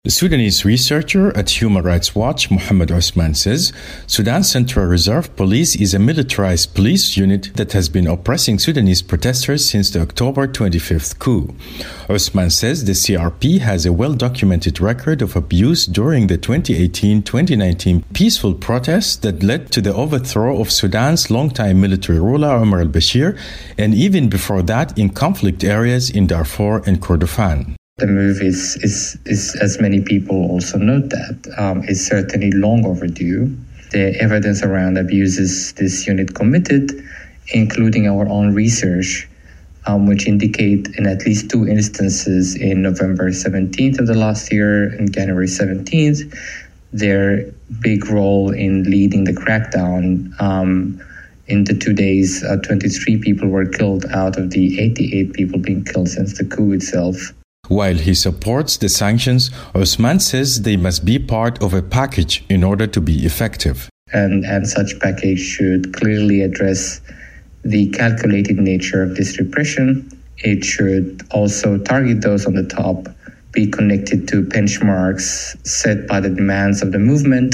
The Sudanese researcher at Human Rights Watch, Mohammed Osman, says Sudan's Central Reserve Police is a militarized police unit that has been oppressing Sudanese protesters since the October 25th coup. Osman says the CRP has a well-documented record of abuse during the 2018-2019 peaceful protests that led to the overthrow of Sudan's longtime military ruler Omar al-Bashir, and even before that in conflict areas in Darfur and Kordofan. The move is, as many people also note that, is certainly long overdue. The evidence around abuses this unit committed, including our own research, which indicate in at least 2 instances in November 17th of the last year and January 17th, their big role in leading the crackdown. In the 2 days, 23 people were killed out of the 88 people being killed since the coup itself. While he supports the sanctions, Osman says they must be part of a package in order to be effective. And such package should clearly address the calculated nature of this repression. It should also target those on the top, be connected to benchmarks set by the demands of the movement,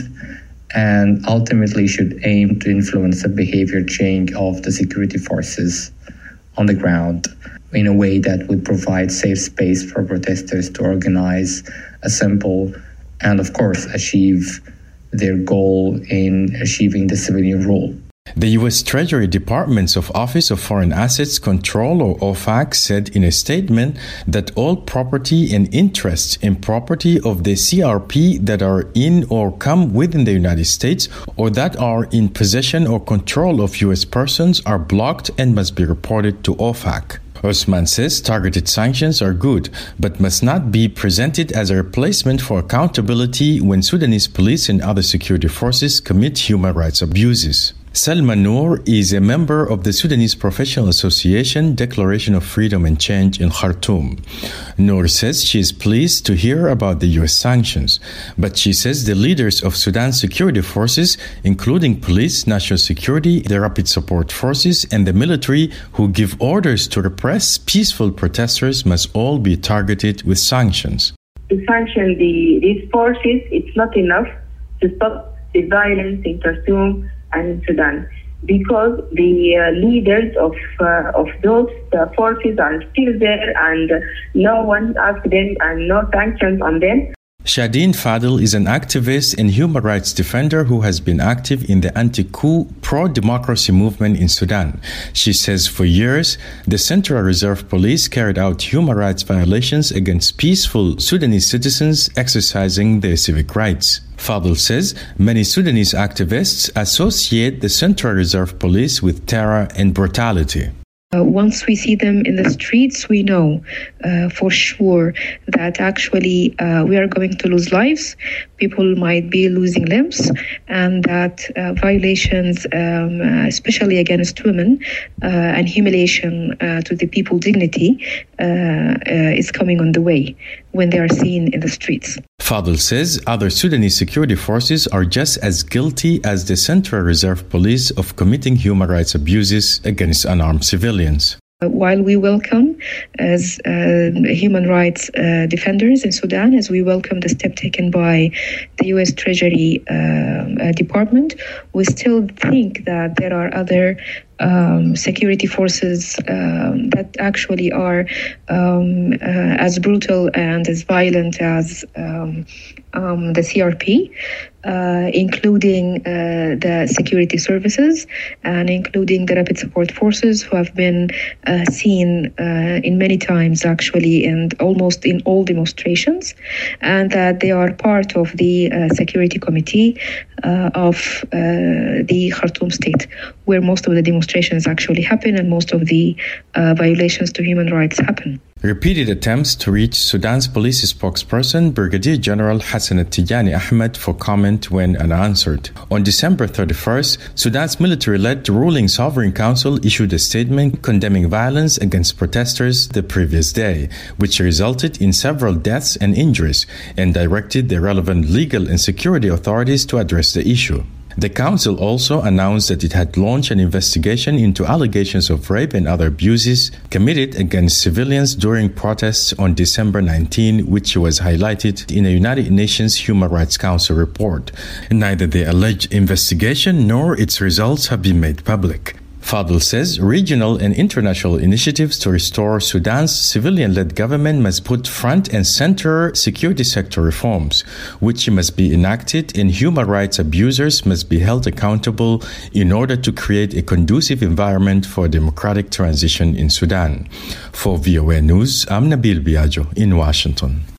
and ultimately should aim to influence the behavior change of the security forces on the ground in a way that would provide safe space for protesters to organize, assemble, and of course achieve their goal in achieving the civilian rule. The U.S. Treasury Department's Office of Foreign Assets Control, or OFAC, said in a statement that all property and interests in property of the CRP that are in or come within the United States or that are in possession or control of U.S. persons are blocked and must be reported to OFAC. Osman says targeted sanctions are good, but must not be presented as a replacement for accountability when Sudanese police and other security forces commit human rights abuses. Salma Noor is a member of the Sudanese Professional Association Declaration of Freedom and Change in Khartoum. Noor says she is pleased to hear about the U.S. sanctions, but she says the leaders of Sudan's security forces, including police, national security, the rapid support forces, and the military who give orders to repress peaceful protesters must all be targeted with sanctions. To sanction these forces, it's not enough to stop the violence in Khartoum and Sudan, because the leaders of those forces are still there and no one asked them and no sanctions on them. Shadeen Fadel is an activist and human rights defender who has been active in the anti-coup pro-democracy movement in Sudan. She says for years, the Central Reserve Police carried out human rights violations against peaceful Sudanese citizens exercising their civic rights. Fadel says many Sudanese activists associate the Central Reserve Police with terror and brutality. Once we see them in the streets, we know for sure that actually we are going to lose lives. People might be losing limbs, and that violations, especially against women, and humiliation to the people's dignity is coming on the way when they are seen in the streets. Fadel says other Sudanese security forces are just as guilty as the Central Reserve Police of committing human rights abuses against unarmed civilians. While we welcome, as human rights defenders in Sudan, as we welcome the step taken by the U.S. Treasury Department, we still think that there are other security forces that actually are as brutal and as violent as the CRP, including the security services and including the rapid support forces, who have been seen in many times actually and almost in all demonstrations, and that they are part of the security committee of the Khartoum state, where most of the demonstrations actually happen and most of the violations to human rights happen. Repeated attempts to reach Sudan's police spokesperson, Brigadier General Hassan Tijani Ahmed, for comment went unanswered. On December 31st, Sudan's military-led ruling Sovereign Council issued a statement condemning violence against protesters the previous day, which resulted in several deaths and injuries, and directed the relevant legal and security authorities to address the issue. The council also announced that it had launched an investigation into allegations of rape and other abuses committed against civilians during protests on December 19, which was highlighted in a United Nations Human Rights Council report. Neither the alleged investigation nor its results have been made public. Fadl says regional and international initiatives to restore Sudan's civilian-led government must put front and center security sector reforms, which must be enacted, and human rights abusers must be held accountable in order to create a conducive environment for democratic transition in Sudan. For VOA News, I'm Nabil Biagio in Washington.